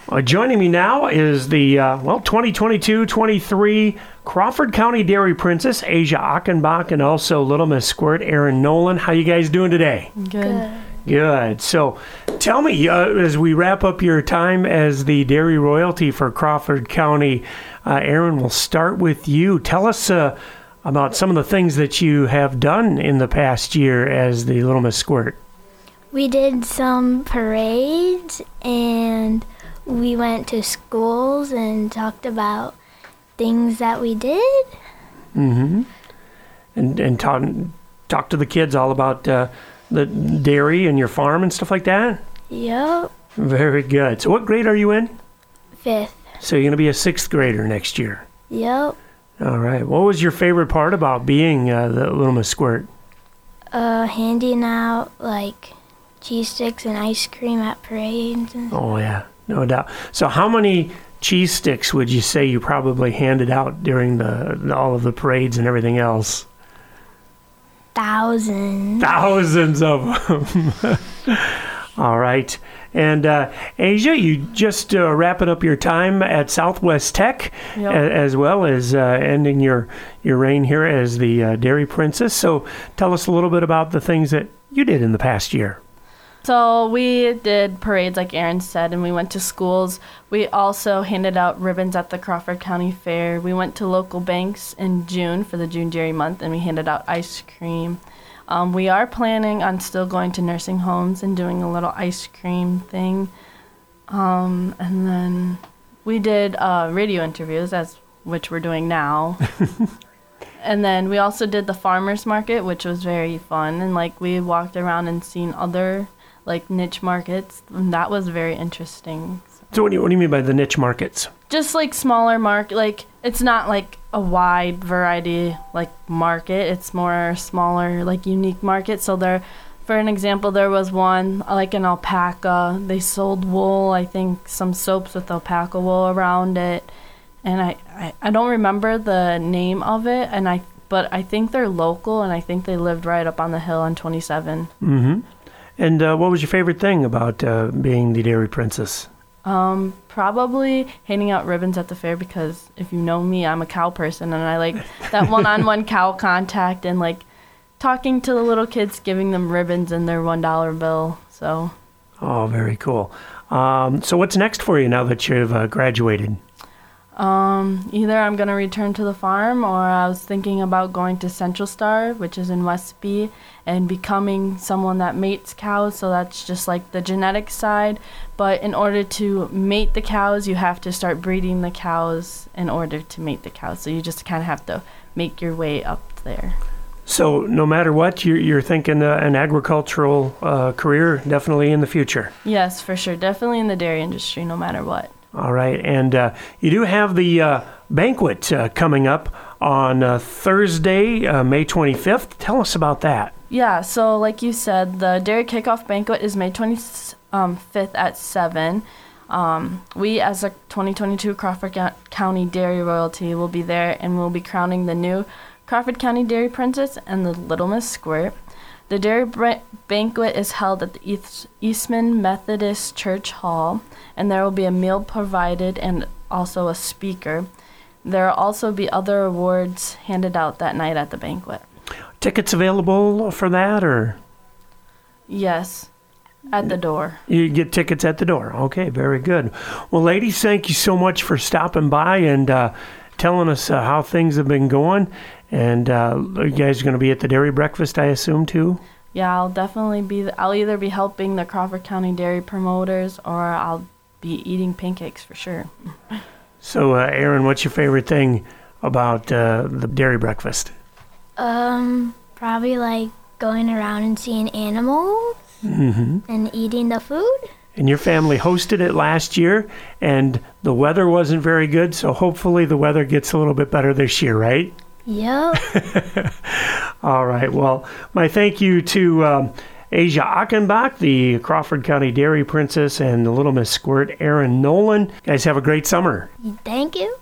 Joining me now is the 2022-23 Crawford County Dairy Princess, Asia Achenbach, and also Little Miss Squirt, Erin Nolan. How you guys doing today? Good. So tell me, as we wrap up your time as the dairy royalty for Crawford County, Erin, we'll start with you. Tell us about some of the things that you have done in the past year as the Little Miss Squirt. We did some parades, and we went to schools and talked about things that we did. Mm-hmm. And talk to the kids all about the dairy and your farm and stuff like that? Yep. Very good. So what grade are you in? 5th. So you're going to be a 6th grader next year? Yep. All right. What was your favorite part about being the Little Miss Squirt? Handing out, cheese sticks and ice cream at parades. Oh, yeah. No doubt. So how many cheese sticks would you say you probably handed out during all of the parades and everything else? Thousands. Thousands of them. All right. And Asia, you just wrapping up your time at Southwest Tech, Yep. as well as ending your reign here as the Dairy Princess. So tell us a little bit about the things that you did in the past year. So we did parades, like Erin said, and we went to schools. We also handed out ribbons at the Crawford County Fair. We went to local banks in June for the June Dairy Month, and we handed out ice cream. We are planning on still going to nursing homes and doing a little ice cream thing. And then we did radio interviews, which we're doing now. And then we also did the farmers market, which was very fun. And we walked around and seen other niche markets, and that was very interesting. So what do you mean by the niche markets? Just smaller market, it's not a wide variety market. It's more smaller unique market. So there, for an example, there was one an alpaca. They sold wool, I think some soaps with alpaca wool around it, and I don't remember the name of it, but I think they're local, and I think they lived right up on the hill on 27. Mm-hmm. And what was your favorite thing about being the Dairy Princess? Probably handing out ribbons at the fair, because if you know me, I'm a cow person, and I like that one-on-one cow contact and talking to the little kids, giving them ribbons and their $1 bill. So. Oh, very cool. So what's next for you now that you've graduated? Either I'm going to return to the farm, or I was thinking about going to Central Star, which is in Westby, and becoming someone that mates cows. So that's just the genetic side. But in order to mate the cows, you have to start breeding the cows in order to mate the cows. So you just kind of have to make your way up there. So no matter what, you're thinking an agricultural career definitely in the future? Yes, for sure. Definitely in the dairy industry, no matter what. All right. And you do have the banquet coming up on Thursday, May 25th. Tell us about that. Yeah, so like you said, the Dairy Kickoff Banquet is May 25th at 7. We, as a 2022 Crawford County Dairy Royalty, will be there, and we'll be crowning the new Crawford County Dairy Princess and the Little Miss Squirt. The dairy banquet is held at the Eastman Methodist Church Hall, and there will be a meal provided and also a speaker. There will also be other awards handed out that night at the banquet. Tickets available for that, or? Yes, at the door. You get tickets at the door. Okay, very good. Well, ladies, thank you so much for stopping by and telling us how things have been going. And you guys are going to be at the dairy breakfast, I assume, too? Yeah, I'll definitely be. I'll either be helping the Crawford County dairy promoters, or I'll be eating pancakes for sure. So, Erin, what's your favorite thing about the dairy breakfast? Probably going around and seeing animals and eating the food. And your family hosted it last year, and the weather wasn't very good, so hopefully the weather gets a little bit better this year, right? Yep. All right. Well, my thank you to Asia Achenbach, the Crawford County Dairy Princess, and the Little Miss Squirt, Erin Nolan. Guys, have a great summer. Thank you.